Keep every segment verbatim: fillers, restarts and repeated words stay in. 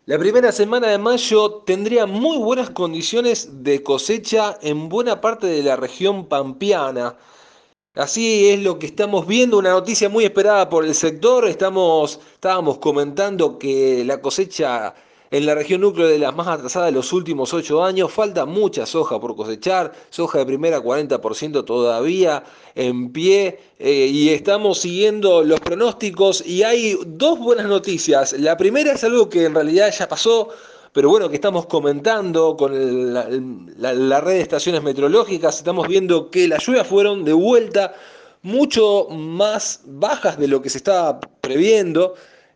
La primera semana de mayo tendría muy buenas condiciones de cosecha en buena parte de la región pampeana. Así es lo que estamos viendo, una noticia muy esperada por el sector. Estamos, estábamos comentando que la cosecha en la región núcleo de las más atrasadas de los últimos ocho años, falta mucha soja por cosechar, soja de primera cuarenta por ciento todavía en pie, eh, y estamos siguiendo los pronósticos y hay dos buenas noticias. La primera es algo que en realidad ya pasó, pero bueno, que estamos comentando con el- la, la- la red de estaciones meteorológicas, estamos viendo que las lluvias fueron de vuelta mucho más bajas de lo que se estaba previendo.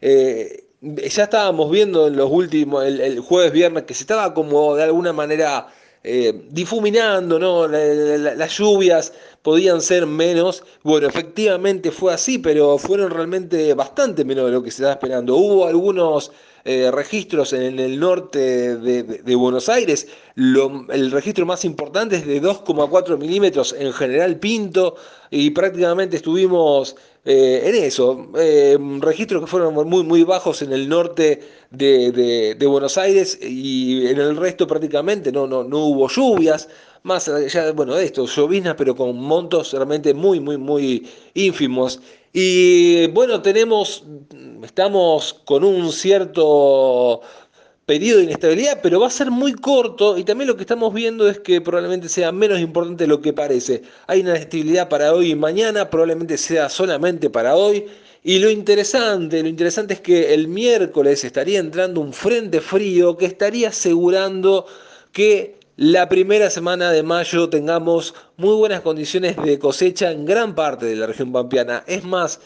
Eh, ya estábamos viendo en los últimos, el, el jueves, viernes, que se estaba como de alguna manera eh, difuminando, ¿no? La- la- la- las lluvias podían ser menos. Bueno, efectivamente fue así, pero fueron realmente bastante menos de lo que se estaba esperando. Hubo algunos eh, registros en el norte de, de- de Buenos Aires. Lo- el registro más importante es de dos coma cuatro milímetros en General Pinto y prácticamente estuvimos eh, en eso. Eh, registros que fueron muy, muy bajos en el norte de, de- de Buenos Aires y en el resto prácticamente no, no, no hubo lluvias. Más allá, bueno, de esto, lloviznas, pero con montos realmente muy, muy, muy ínfimos. Y bueno, tenemos, estamos con un cierto periodo de inestabilidad, pero va a ser muy corto y también lo que estamos viendo es que probablemente sea menos importante de lo que parece. Hay una inestabilidad para hoy y mañana, probablemente sea solamente para hoy. Y lo interesante, lo interesante es que el miércoles estaría entrando un frente frío que estaría asegurando que la primera semana de mayo tengamos muy buenas condiciones de cosecha en gran parte de la región pampeana. Es más,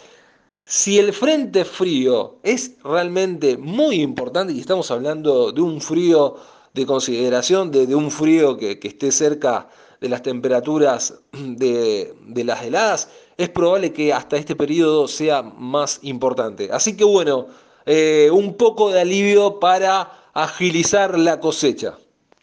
si el frente frío es realmente muy importante, y estamos hablando de un frío de consideración, de, de un frío que, que esté cerca de las temperaturas de, de las heladas, es probable que hasta este periodo sea más importante. Así que bueno, eh, un poco de alivio para agilizar la cosecha.